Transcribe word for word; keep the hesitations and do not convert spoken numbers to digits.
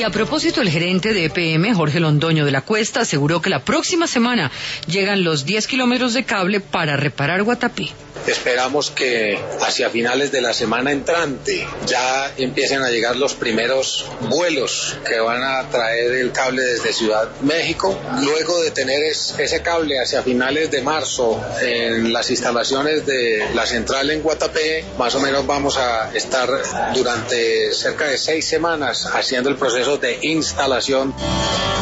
a propósito, el gerente de E P M, Jorge Londoño de la Cuesta, aseguró que la próxima semana llegan los diez kilómetros de cable para reparar Guatapí. Esperamos que hacia finales de la semana entrante ya empiecen a llegar los primeros vuelos que van a traer el cable desde Ciudad México. Luego de tener es, ese cable hacia finales de marzo en las instalaciones de la central en Guatapé, más o menos vamos a estar durante cerca de seis semanas haciendo el proceso de instalación.